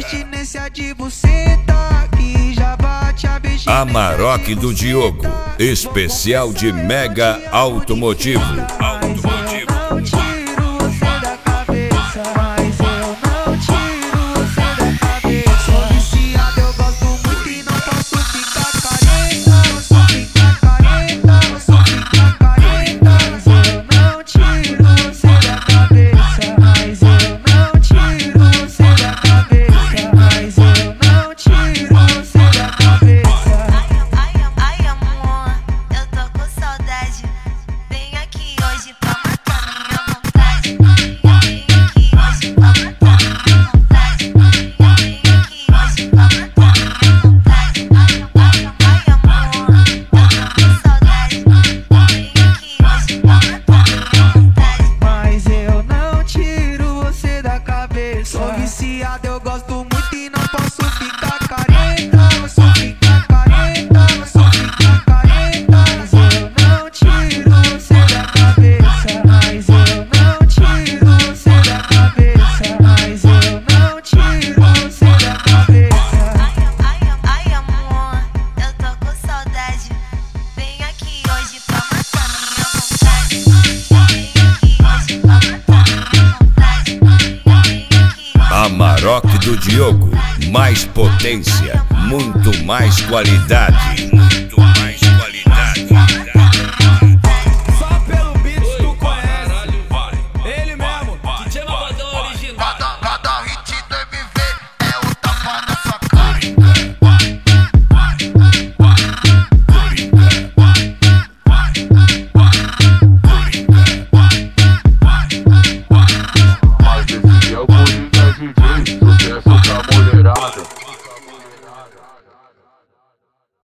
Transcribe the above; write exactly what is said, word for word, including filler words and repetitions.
abstinência de buceta que já bate a bexiga. Amarok do Diogo, especial de Mega Automotivo. Automotivo. Não tiro você da cabeça, mas eu não tiro você da cabeça. Sou viciado, eu gosto muito e não posso ficar careta. Posso ficar careta, posso ficar careta. Mas eu não tiro você da cabeça, mas eu não tiro você da cabeça, mas eu não tiro você da cabeça. Ai, ai, ai, amor, eu tô com saudade. Vem aqui hoje pra matar minha vontade. Vem aqui hoje pra matar minha vontade. Vem aqui hoje pra matar minha vontade. Ai, ai, amor, eu tô com saudade. Vem aqui hoje pra matar minha vontade. Mas eu não tiro você da cabeça. Sou viciado, eu gosto muito e não posso ficar careta. Posso ficar careta, posso ficar careta. Mas eu não tiro você da cabeça, mas eu não tiro você da cabeça, mas eu não tiro você da cabeça. Ai, ai, amor, eu tô com saudade. Vem aqui hoje pra matar minha vontade. Vem aqui hoje pra matar minha vontade. Vem aqui. Amarok do Diogo, mais potência, muito mais qualidade.